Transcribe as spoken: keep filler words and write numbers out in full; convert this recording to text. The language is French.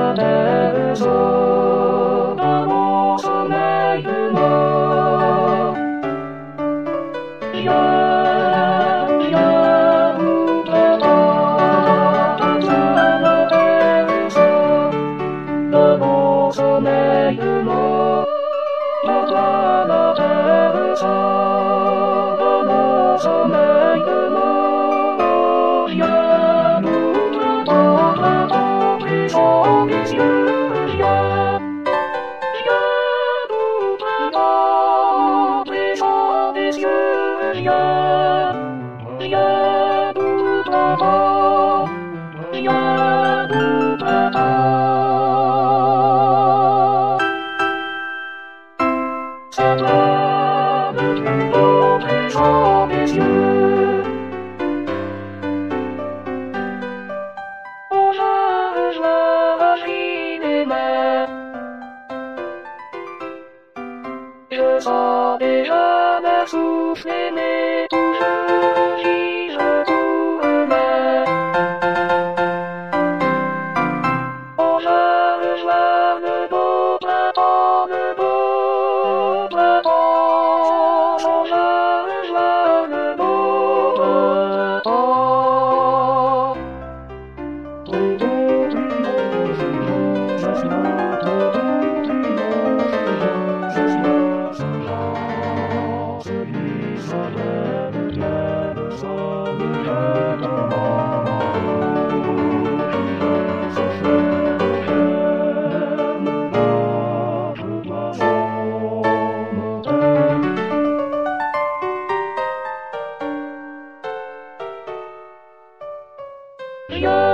れる空の染雲いやいやうたた重なれる空の染雲またなれる空の染雲いやうたたPlease, it's you, yeah. Yeah, please, it's you, yeah. Yeah, it's you. Je savais jamais souffler, mais toujours j'y retournais. Oh, je vois le beau printemps, le beau printemps. Oh, je vois le beau printemps. Trop beau, plus beau, je suis je suis trop beau, plus beau, je suis celui savait de terre sonne je demande ce fait de j'aime moi je dois mon